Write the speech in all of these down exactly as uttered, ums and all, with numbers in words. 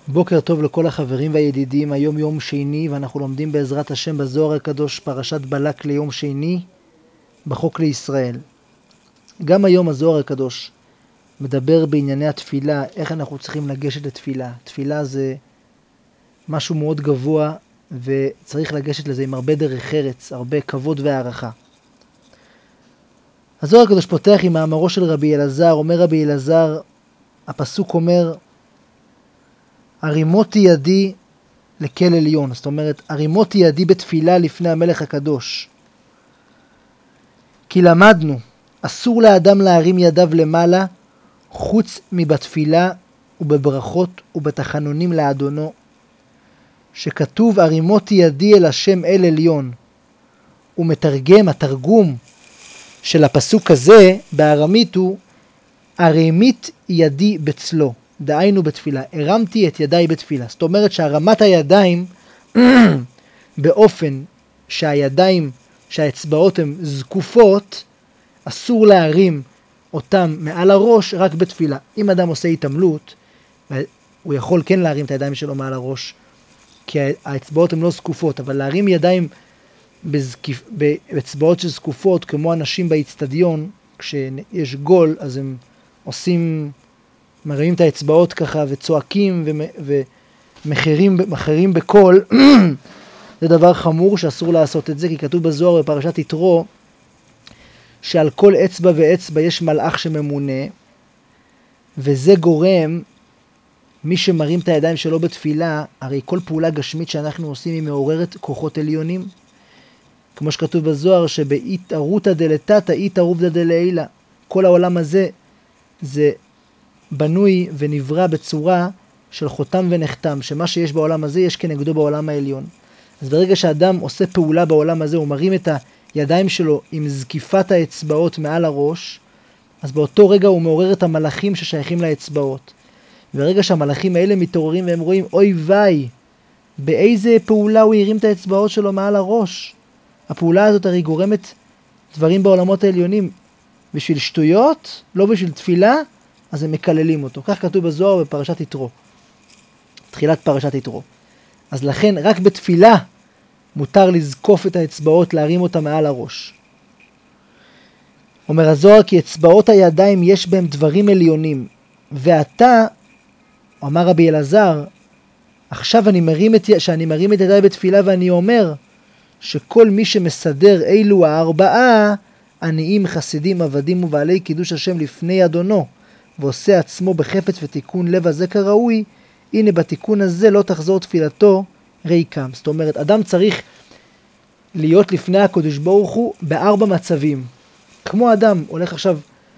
בוקר טוב לכל החברים והידידים. היום יום שני ואנחנו לומדים בעזרת השם בזוהר הקדוש פרשת בלק ליום שני בחוק לישראל. גם היום הזוהר הקדוש מדבר בענייני התפילה, איך אנחנו צריכים לגשת לתפילה. תפילה זה משהו מאוד גבוה וצריך לגשת לזה עם הרבה דרך ארץ, הרבה כבוד והערכה. הזוהר הקדוש פותח עם מאמרו של רבי אלעזר. אומר רבי אלעזר, הפסוק אומר, הרימותי ידי לכל עליון. זאת אומרת, הרימותי ידי בתפילה לפני המלך הקדוש. כי למדנו, אסור לאדם להרים ידיו למעלה, חוץ מבתפילה ובברכות ובתחנונים לאדונו, שכתוב הרימותי ידי אל השם אל עליון. הוא מתרגם, התרגום של הפסוק הזה בארמית הוא, הרימית ידי בצלו. דהיינו בתפילה, הרמתי את ידיי בתפילה. זאת אומרת שהרמת הידיים באופן שהידיים, שהאצבעות הן זקופות, אסור להרים אותם מעל הראש רק בתפילה. אם אדם עושה התעמלות, הוא יכול כן להרים את הידיים שלו מעל הראש, כי האצבעות הן לא זקופות, אבל להרים ידיים בזקיפ... באצבעות שזקופות, כמו אנשים באצטדיון, כשיש גול, אז הם עושים... מרימים את האצבעות ככה וצועקים ומחרים מחרים בקול. זה דבר חמור שאסור לעשות את זה, כי כתוב בזוהר בפרשת יתרו שעל כל אצבע ואצבע יש מלאך שממונה, וזה גורם, מי שמרים את הידיים שלו בתפילה, הרי כל פעולה גשמית שאנחנו עושים היא מעוררת כוחות עליונים, כמו שכתוב בזוהר שבאיתערותא דלתתא איתערובדא דלעילא. כל העולם הזה זה בנוי ונברא בצורה של חותם ונחתם, שמה שיש בעולם הזה יש כנגדו בעולם העליון. אז ברגע שאדם עושה פעולה בעולם הזה, הוא מרים את הידיים שלו עם זקיפת האצבעות מעל הראש, אז באותו רגע הוא מעורר את המלאכים ששייכים לאצבעות. ברגע שהמלאכים האלה מתעוררים והם רואים, אוי ויי, באיזה פעולה הוא הרים את האצבעות שלו מעל הראש. הפעולה הזאת הרי גורמת דברים בעולמות העליונים. בשביל שטויות, לא בשביל תפילה, אז הם מקללים אותו. כך כתוב בזוהר בפרשת יתרו. תחילת פרשת יתרו. אז לכן רק בתפילה מותר לזקוף את האצבעות, להרים אותה מעל הראש. אומר הזוהר, כי אצבעות הידיים יש בהם דברים עליונים. ואתה, אמר רבי אלעזר, עכשיו אני מרים את, שאני מרים את ידיי בתפילה ואני אומר, שכל מי שמסדר אילו הארבעה, עניים, חסידים, עבדים ובעלי קידוש השם לפני אדונו, ועושה עצמו בחפץ ותיקון לב הזה כראוי, הנה בתיקון הזה לא תחזור תפילתו ריקם. זאת אומרת, אדם צריך להיות לפני הקדוש ברוך הוא בארבע מצבים. כמו אדם הולך עכשיו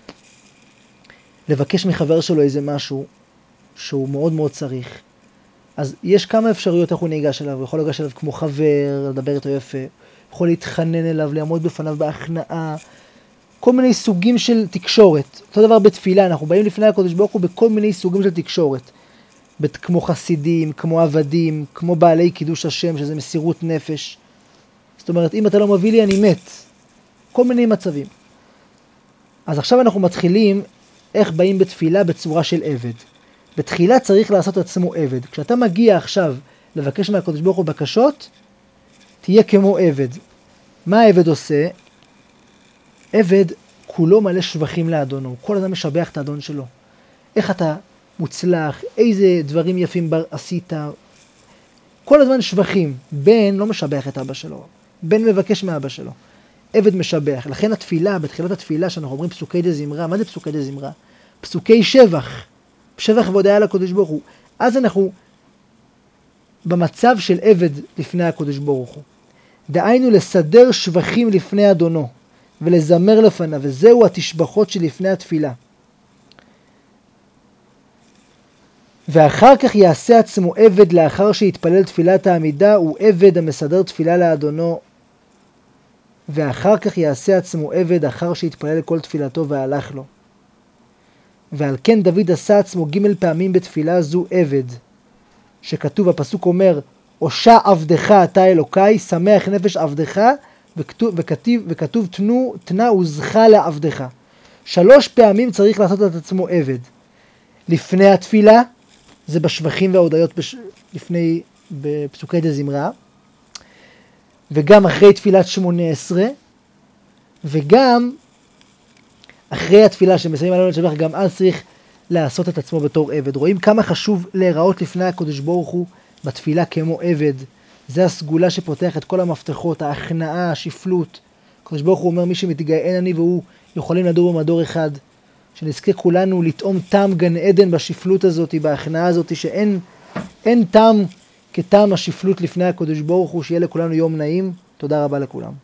לבקש מחבר שלו איזה משהו שהוא מאוד מאוד צריך. אז יש כמה אפשרויות איך הוא ניגש אליו. הוא יכול לגש אליו כמו חבר, לדבר איתו יפה, יכול להתחנן אליו, לעמוד בפניו בהכנעה, כל מיני סוגים של תקשורת. אותו דבר בתפילה, אנחנו באים לפני הקדוש ברוך הוא בכל מיני סוגים של תקשורת. כמו חסידים, כמו עבדים, כמו בעלי קידוש השם, שזה מסירות נפש. זאת אומרת, אם אתה לא מביא לי, אני מת. כל מיני מצבים. אז עכשיו אנחנו מתחילים איך באים בתפילה בצורה של עבד. בתחילה צריך לעשות עצמו עבד. כשאתה מגיע עכשיו לבקש מהקדוש ברוך הוא בקשות, תהיה כמו עבד. מה העבד עושה? עבד כולו מלא שבחים לאדונו. כל אדם משבח את האדון שלו. איך אתה מוצלח, איזה דברים יפים עשית. כל הזמן שבחים. בן לא משבח את אבא שלו. בן מבקש מאבא שלו. עבד משבח. לכן התפילה, בתחילת התפילה שאנחנו אומרים פסוקי דזמרה, מה זה פסוקי דזמרה? פסוקי שבח. שבח והודיה לקדוש ברוך הוא. אז אנחנו במצב של עבד לפני הקדוש ברוך הוא. דהיינו לסדר שבחים לפני אדונו ולזמר לפניו, וזהו התשבחות שלפני התפילה. ואחר כך יעשה עצמו עבד לאחר שיתפלל תפילת העמידה, הוא עבד המסדר תפילה לאדונו. ואחר כך יעשה עצמו עבד אחר שיתפלל כל תפילתו והלך לו. ועל כן דוד עשה עצמו ג' פעמים בתפילה זו עבד, שכתוב, הפסוק אומר, הושע עבדך אתה אלוקיי, שמח נפש עבדך, וכתוב, וכתוב, וכתוב תנו, תנה עוזך לעבדך. שלוש פעמים צריך לעשות את עצמו עבד. לפני התפילה, זה בשבחים וההודיות בש... לפני, בפסוקי דזמרה, וגם אחרי תפילת שמונה עשרה, וגם אחרי התפילה שמסיימים עלינו לשבח, גם אז צריך לעשות את עצמו בתור עבד. רואים כמה חשוב להיראות לפני הקדוש ברוך הוא בתפילה כמו עבד. זה הסגולה שפותח את כל המפתחות, ההכנעה, השפלות. הקדוש ברוך הוא אומר, מי שמתגאה אני והוא יכולים לדור במדור אחד. שנזכה כולנו לטעום טעם גן עדן בשפלות הזאת, בהכנעה הזאת, שאין אין טעם כטעם השפלות לפני הקדוש ברוך הוא. שיהיה לכולנו יום נעים. תודה רבה לכולם.